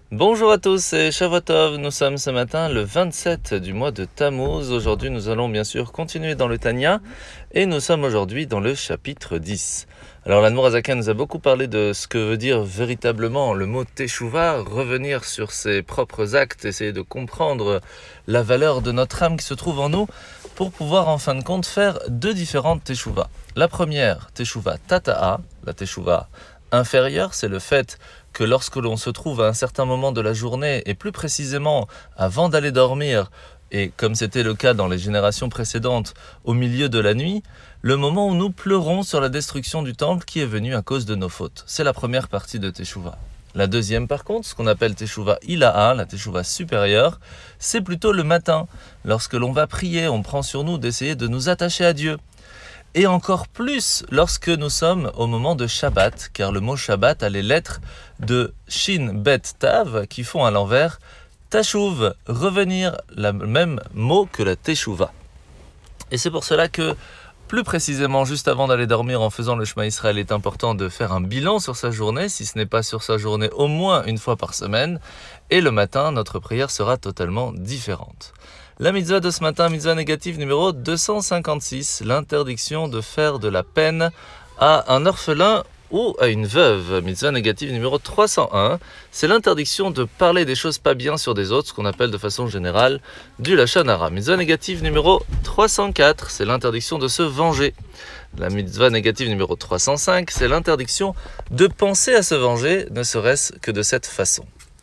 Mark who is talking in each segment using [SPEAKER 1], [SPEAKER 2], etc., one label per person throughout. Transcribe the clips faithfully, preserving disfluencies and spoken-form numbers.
[SPEAKER 1] Bonjour à tous, c'est Shavuot Tov. Nous sommes ce matin le vingt-sept du mois de Tammuz. Aujourd'hui, nous allons bien sûr continuer dans le Tanya et nous sommes aujourd'hui dans le chapitre dix. Alors, l'Admour Hazaken nous a beaucoup parlé de ce que veut dire véritablement le mot Teshuvah, revenir sur ses propres actes, essayer de comprendre la valeur de notre âme qui se trouve en nous pour pouvoir en fin de compte faire deux différentes Teshuvah. La première, Teshuvah Tata'a, la Teshuvah inférieure, c'est le fait que lorsque l'on se trouve à un certain moment de la journée, et plus précisément avant d'aller dormir, et comme c'était le cas dans les générations précédentes, au milieu de la nuit, le moment où nous pleurons sur la destruction du temple qui est venue à cause de nos fautes. C'est la première partie de Teshuvah. La deuxième par contre, ce qu'on appelle Teshuvah Ila'a, la Teshuvah supérieure, c'est plutôt le matin. Lorsque l'on va prier, on prend sur nous d'essayer de nous attacher à Dieu. Et encore plus lorsque nous sommes au moment de Shabbat, car le mot Shabbat a les lettres de Shin Bet Tav qui font à l'envers Tashuv, revenir, le même mot que la Teshuvah. Et c'est pour cela que, plus précisément, juste avant d'aller dormir en faisant le Shema Israël, il est important de faire un bilan sur sa journée, si ce n'est pas sur sa journée, au moins une fois par semaine. Et le matin, notre prière sera totalement différente. La mitzvah de ce matin, mitzvah négative numéro deux cent cinquante-six, l'interdiction de faire de la peine à un orphelin ou à une veuve. Mitzvah négative numéro trois cent un, c'est l'interdiction de parler des choses pas bien sur des autres, ce qu'on appelle de façon générale du lachon hara. Mitzvah négative numéro trois cent quatre, c'est l'interdiction de se venger. La mitzvah négative numéro trois cent cinq, c'est l'interdiction de penser à se venger, ne serait-ce que de cette façon.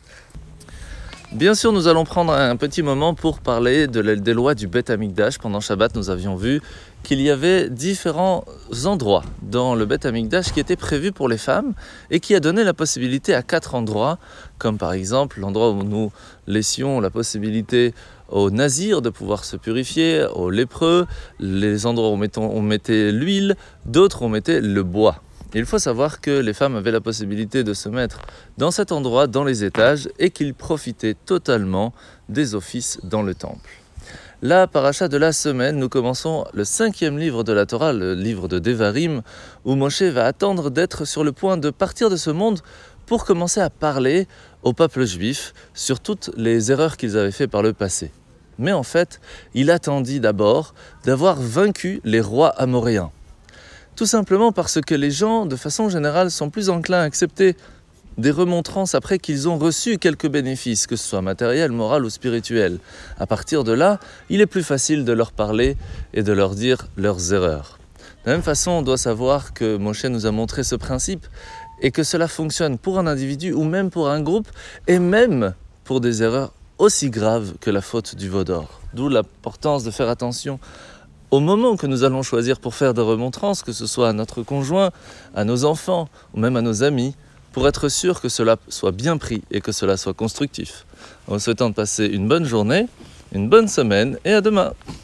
[SPEAKER 1] Bien sûr, nous allons prendre un petit moment pour parler de la, des lois du Beth Amikdash. Pendant Shabbat, nous avions vu qu'il y avait différents endroits dans le Beth Amikdash qui étaient prévus pour les femmes et qui a donné la possibilité à quatre endroits, comme par exemple l'endroit où nous laissions la possibilité aux nazirs de pouvoir se purifier, aux lépreux, les endroits où on mettait l'huile, d'autres où on mettait le bois. Il faut savoir que les femmes avaient la possibilité de se mettre dans cet endroit, dans les étages, et qu'ils profitaient totalement des offices dans le temple. La paracha de la semaine, nous commençons le cinquième livre de la Torah, le livre de Devarim, où Moshe va attendre d'être sur le point de partir de ce monde pour commencer à parler au peuple juif sur toutes les erreurs qu'ils avaient faites par le passé. Mais en fait, il attendit d'abord d'avoir vaincu les rois amoréens. Tout simplement parce que les gens, de façon générale, sont plus enclins à accepter des remontrances après qu'ils ont reçu quelques bénéfices, que ce soit matériel, moral ou spirituel. À partir de là, il est plus facile de leur parler et de leur dire leurs erreurs. De la même façon, on doit savoir que Moshe nous a montré ce principe et que cela fonctionne pour un individu ou même pour un groupe et même pour des erreurs aussi graves que la faute du veau d'or. D'où l'importance de faire attention au moment que nous allons choisir pour faire des remontrances, que ce soit à notre conjoint, à nos enfants ou même à nos amis, pour être sûr que cela soit bien pris et que cela soit constructif. En vous souhaitant de passer une bonne journée, une bonne semaine et à demain.